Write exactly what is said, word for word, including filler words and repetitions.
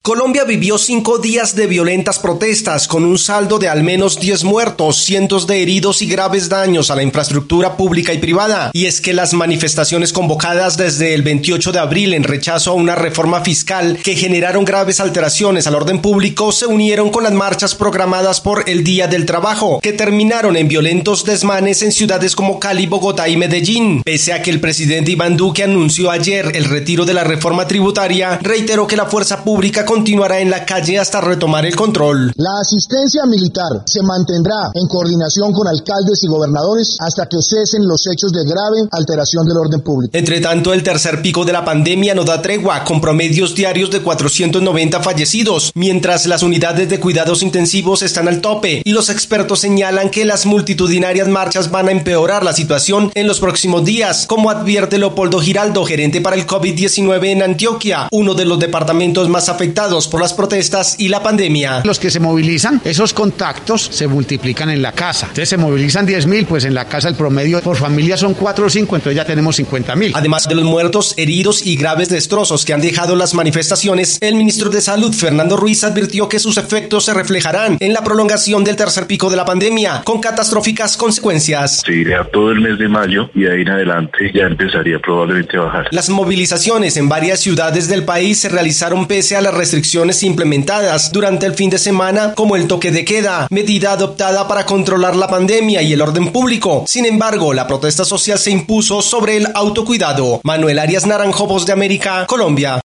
Colombia vivió cinco días de violentas protestas con un saldo de al menos diez muertos, cientos de heridos y graves daños a la infraestructura pública y privada. Y es que las manifestaciones convocadas desde el veintiocho de abril en rechazo a una reforma fiscal que generaron graves alteraciones al orden público se unieron con las marchas programadas por el Día del Trabajo, que terminaron en violentos desmanes en ciudades como Cali, Bogotá y Medellín. Pese a que el presidente Iván Duque anunció ayer el retiro de la reforma tributaria, reiteró que la fuerza pública continuará en la calle hasta retomar el control. La asistencia militar se mantendrá en coordinación con alcaldes y gobernadores hasta que cesen los hechos de grave alteración del orden público. Entre tanto, el tercer pico de la pandemia no da tregua, con promedios diarios de cuatrocientos noventa fallecidos, mientras las unidades de cuidados intensivos están al tope, y los expertos señalan que las multitudinarias marchas van a empeorar la situación en los próximos días, como advierte Leopoldo Giraldo, gerente para el COVID diecinueve en Antioquia, uno de los departamentos más afectados por las protestas y la pandemia. Los que se movilizan, esos contactos se multiplican en la casa. Entonces se movilizan diez mil, pues en la casa el promedio por familia son cuatro o cinco, entonces ya tenemos cincuenta mil. Además de los muertos, heridos y graves destrozos que han dejado las manifestaciones, el ministro de Salud, Fernando Ruiz, advirtió que sus efectos se reflejarán en la prolongación del tercer pico de la pandemia, con catastróficas consecuencias. Seguiría todo el mes de mayo y de ahí en adelante ya empezaría probablemente a bajar. Las movilizaciones en varias ciudades del país se realizaron pese a las restricciones implementadas durante el fin de semana, como el toque de queda, medida adoptada para controlar la pandemia y el orden público. Sin embargo, la protesta social se impuso sobre el autocuidado. Manuel Arias Naranjo, Voz de América, Colombia.